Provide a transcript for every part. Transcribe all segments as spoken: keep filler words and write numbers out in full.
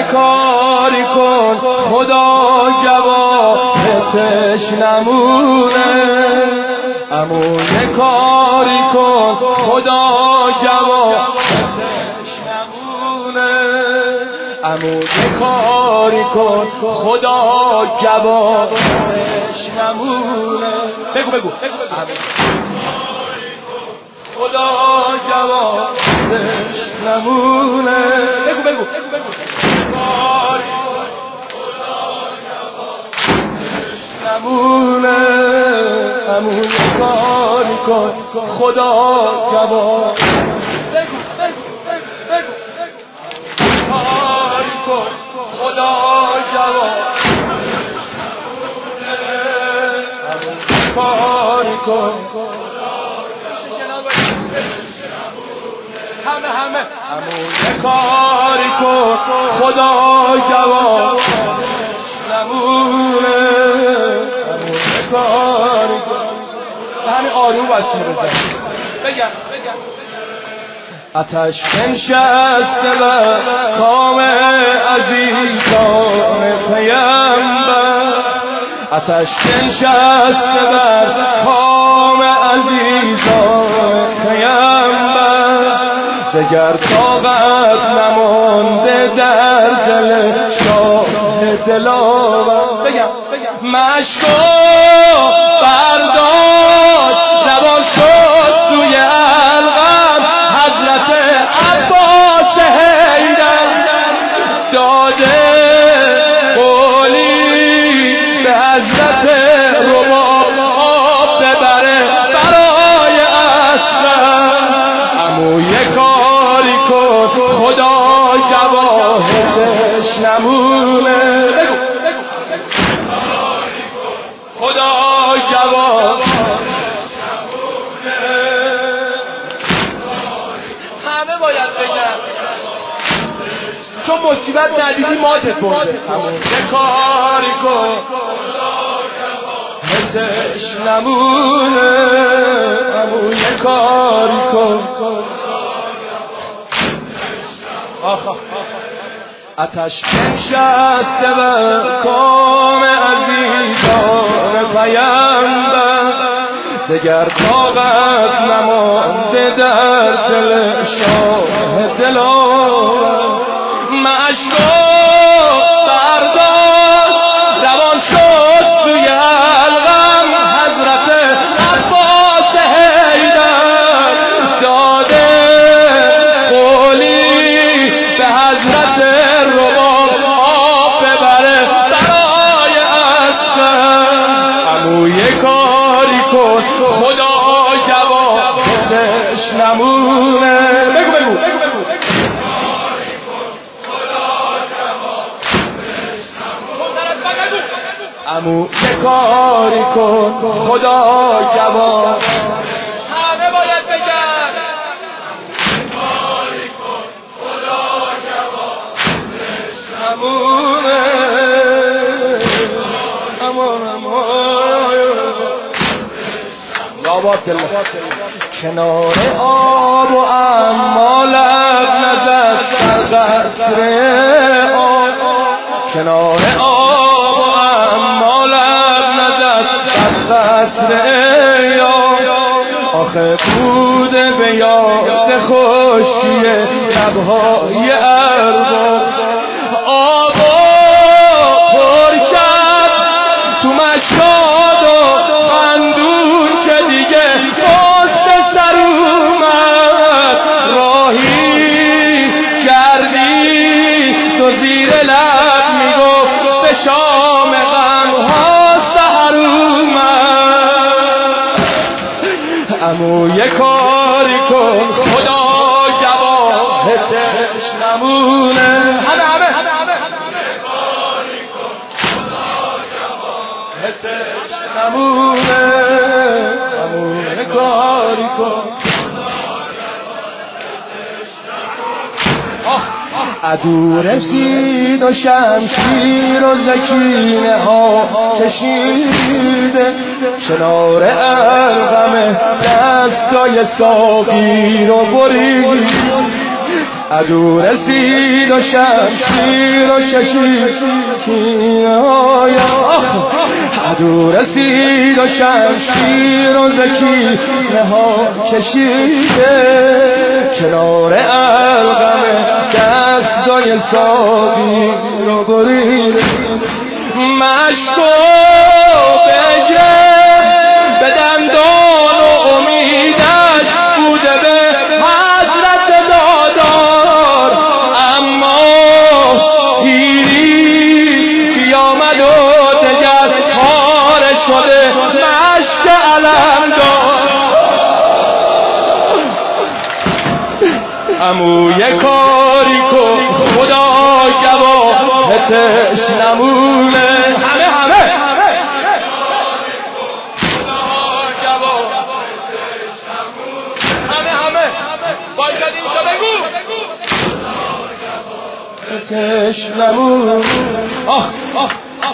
کاری کن خدا جواهتش نمونه، امو یه کاری کن خدا جواهتش نمونه، امو یه کاری کن خدا جواهتش نمونه. بگو بگو خدا جواهتش نمونه. بگو بگو نمونه، همون کاری کن خدا جواب. بگو بگو بگو کاری کن خدا جواب، همون کاری کن همه همه همون کاری کن خدا جواب نمونه، کاری کن. همین آروم واسه بزن بگم آتش بنشسته بر کام عزیزان پیامبر، آتش بنشسته بر کام عزیزان پیامبر، دگر طاقت نمانده در دل شاه دلاور. بگم مشکو برداشت روان شد سوی الغم، حضرت عباس حیدر داده قولی به حضرت رباب آب ببره برای اصغر، امو یه کاری کن خدا جواهتش نمونه. خدا جواب همه باید بگن، چون مصیبت ندیدی ماتت برده. همون یه کاری کن هتش نمونه، همون یه کاری کن. آتش بنشسته بر کام عزیزان پیامبر، دگر طاقت نمانده در دل شاه دلاور، مشکو برداشت روان شد سوی الغم، حضرت عباس حیدر داده قولی به حضرت رباب آب ببره برای اصغر، امو یه کاری کن خدا جوابش نمونه. بگو بگو امو یه کاری کن خدا جواب. همه باید بگن کاری کن خدا جوابش نمونه، امان امان لابات کنار آب و اما لب نزد در قصر آب، کنار آب و اما لب نزد در قصر یاد، آخه بوده به یاد خشکی لبهای ارباب، آب و پر کرد تو مشهاد و خندون که دیگه قصه سر اومد، راهی کردی تو زیر لب میگفت به شام غمها سحر اومد، امو یه کاری کن خدا جواهتش نمونه. همه همه نمونه، نمونه کاری کن. عدو رسید و شمشیر و زکینه ها کشیده، کنار ارغم دستای ساقی رو برید، عدو رسید و شمشیر و کشید کینه های عدو رسید و شمشیر و زکینه ها کشیده کنار القم دستای ساقی رو بریده مشکو بگه به دندان و امیدش بوده به حضرت دادار اما تیری بیامد و دگر پاره شده مشک علم دار امو یه کاری کن خدا گواهتش نمونه همه همه همه همه باید اینجا بگو اتش نمونه آه آه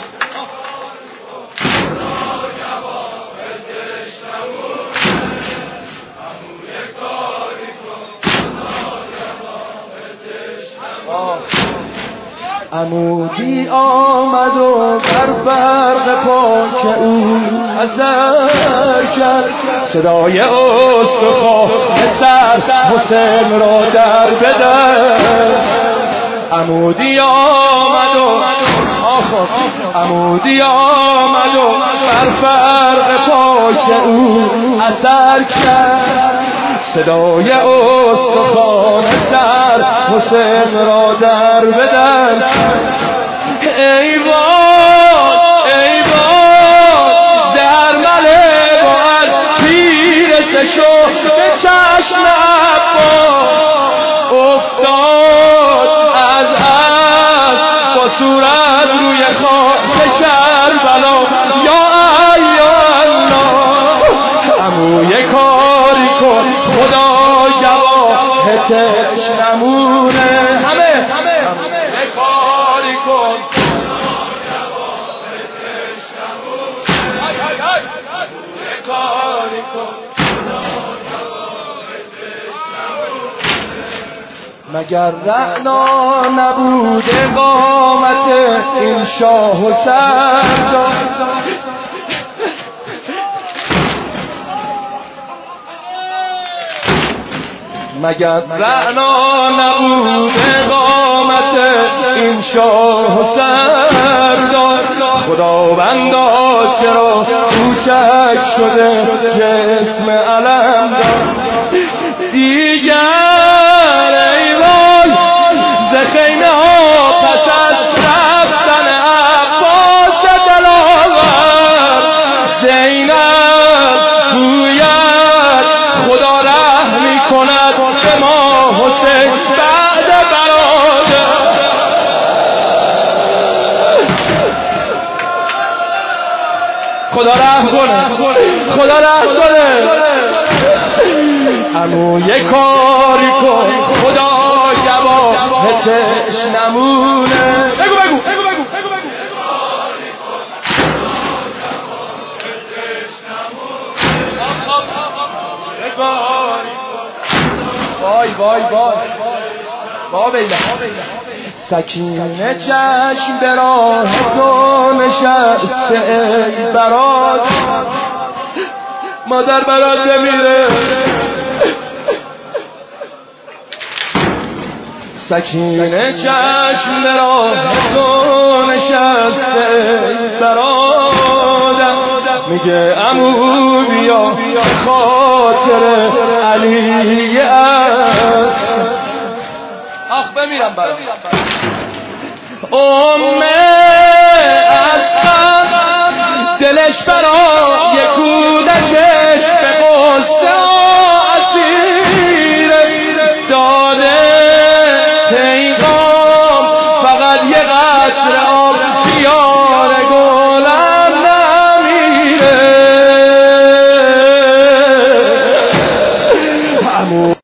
عمودی آمد و در فرق پاک او اثر کرد صدای استخوان سر حسین را در بدر عمودی آمد و آخر عمودی آمد و در فرق پاک او اثر کرد صدای استخوان سر حسین را در بدن ای باد ای باد در مله با از پیرسه شو به چشم عباس افتاد از از با صورت روی خاک کربلا یا الله عموی کاری کن خدا گواهتش نمونه همه همه کاری کن کاری کن مگر رعنا نبود قامت این شاه و سردار مگر رعنا نبود قامت این شاه و سردار خداوندا چرا کوچک شده جسم علم دار دیگر ای وای ز خیمه ها پس از رفتن عباس دلاور زینب گوید خدا رحمی کند به ما حسین بعد برادر خدا رحم کنه خدا رحم کنه عمو یه کاری کن خدا گواهتش نمونه بگو بگو بگو بگو بگو بگو وای وای وای با بیله سکینه چشم به راه تو نشسته ای برات مادر برات بمیره سکینه چشم به راه تو نشسته ای برادر میگه عمو بیا خاطر علی است آخ بمیرم برام امه اصلا دلش برای کودک